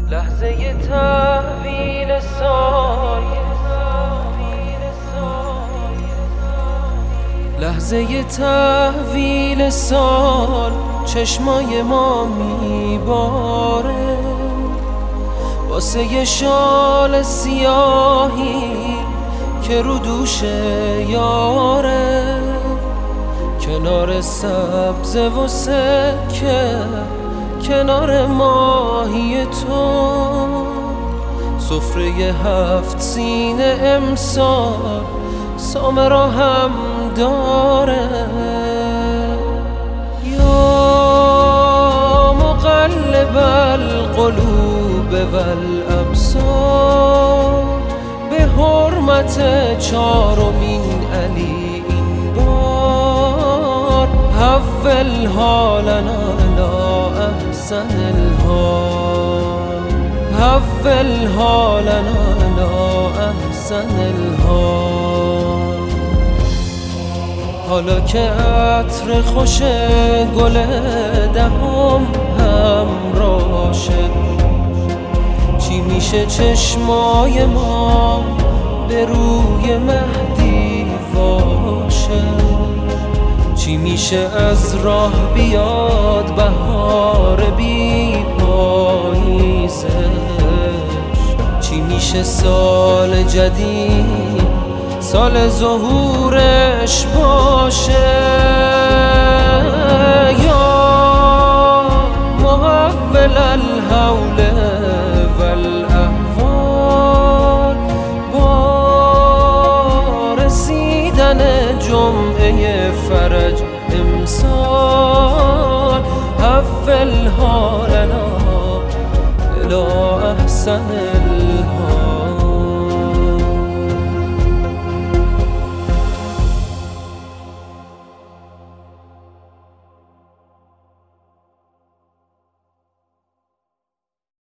لحظه تحویل سال، لحظه تحویل سال چشمای ما میباره واسه یه شال سیاهی که رو دوش یاره، کنار سبز و سکه کنار ماهی تو، سفره 7 سینه امسال سامرا هم داره. یا مقلب القلوب والابصار، به حرمت 4مین علی این بار حول حالنا الی احسن الحال، حول حالنا الی احسن الحال. حالا که عطر خوش گل دهم همراشه، چی میشه چشمای ما به روی مهدی واشه، چی میشه از راه بیاد بهار بی پاییزش، چی میشه سال جدید سال ظهورش باشه. یا محول الحول والاحوال، با رسیدن جمعه فرج امسال حول حالنا الی احسن الحال.